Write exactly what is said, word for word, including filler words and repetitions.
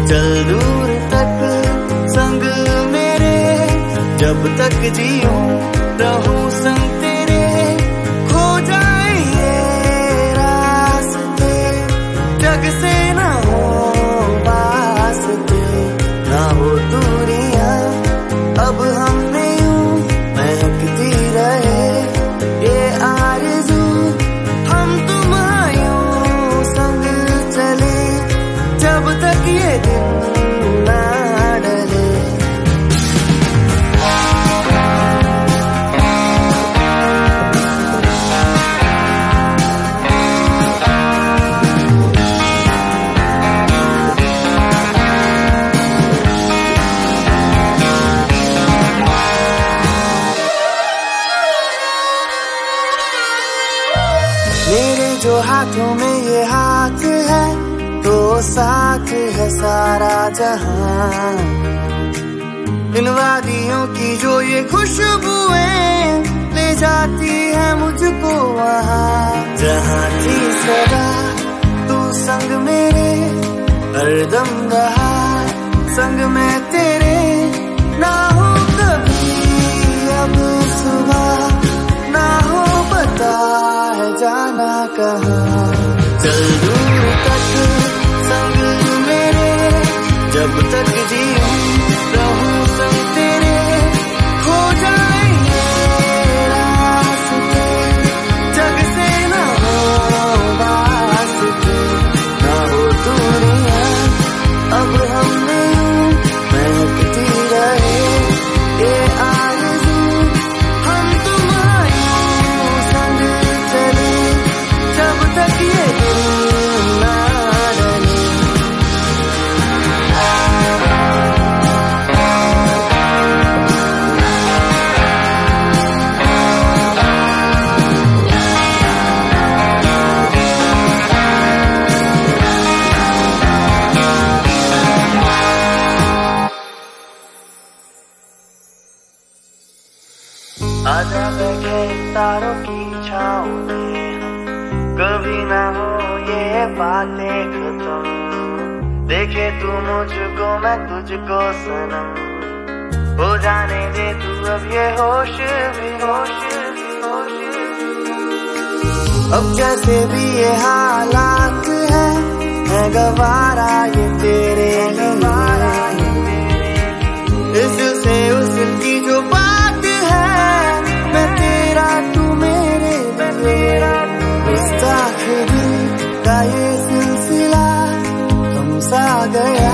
चल दूर तक संग मेरे, जब तक जीऊं रहूं संग तेरे। खो जाए ये रास्ते, जग से ना हो वास्ते, ना हो दूरियां अब हम में यूं महकती रहे ये आरज़ू। हम तुम यूं संग चले, जब तक ये दिन ना डले। मेरे जो हाथों में ये हाथ है, तो साथ है सारा जहां। इन वादियों की जो ये खुशबुएं ले जाती है मुझको वहां, जहां थी सदा तू संग मेरे, हरदम रहा संग मैं तेरे। ना हो कभी अब सुबह, ना हो पता है जाना कहाँ। चल दूर तक संग मेरे, जब तक जीऊं रहूं संग तेरे। खो जाए ये रास्ते, जग से ना हो वास्ते, ना हो दूरियां अब हम में यूं महकती रहे ये आरज़ू। हम तुम यूं संग चले, जब तक ये दिन ना डले। आजा बैठे तारों की छाँव में, कभी ना हो ये बातें खत्म। देखे तू मुझको मैं तुझको सनम, हो जाने दे तू अब ये होश भी होश भी होश भी। अब जैसे भी ये हालात है, है गवारा ये तेरे गवारा ये तेरे। इस दिल से उस दिल की जो बात है, मैं तेरा तू मेरे तेरा। गुस्ताख दिल का ये सिलसिला थम सा गया।